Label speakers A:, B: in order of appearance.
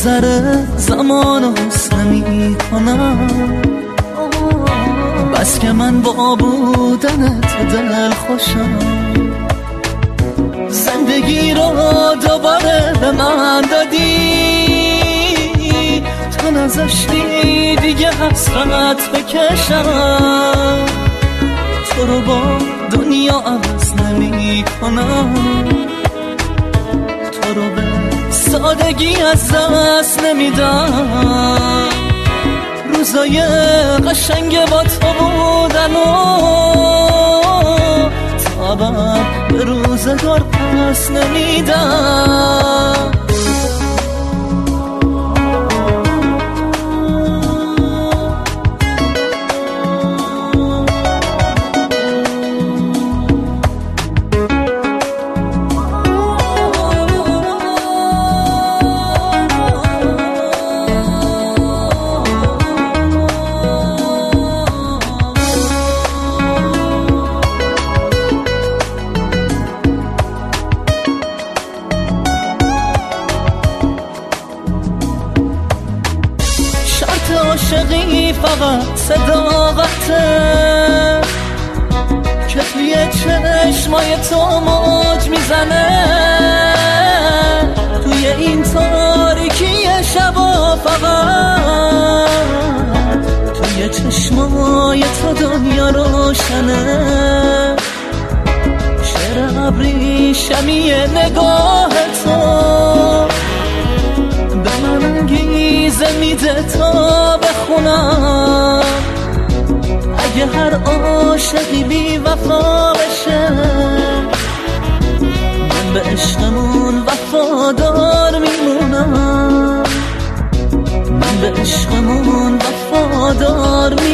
A: گذره زمان و حسن می کنم، بس که من با بودنت دل خوشم. زندگی رو دوباره به من دادی، تو نذاشتی دیگه حسرت بکشم. تو رو با دنیا عوض نمی کنم، تو رو به سادگی از دست نمیدم. روزای قشنگ با تو بودن و تابم به روزگار پس نمیدم. عاشقی فقط صداقته که توی چشمای تو موج میزنه. توی این تاریکی شبا فقط توی چشمای تو دنیا روشنه. شعر ابریشمی نگاه تو به من انگیزه میده تا بخونم. اگه هر عاشقی بی وفا بشه، من به عشقمون وفادار میمونم. من به عشقمون وفادار میمونم.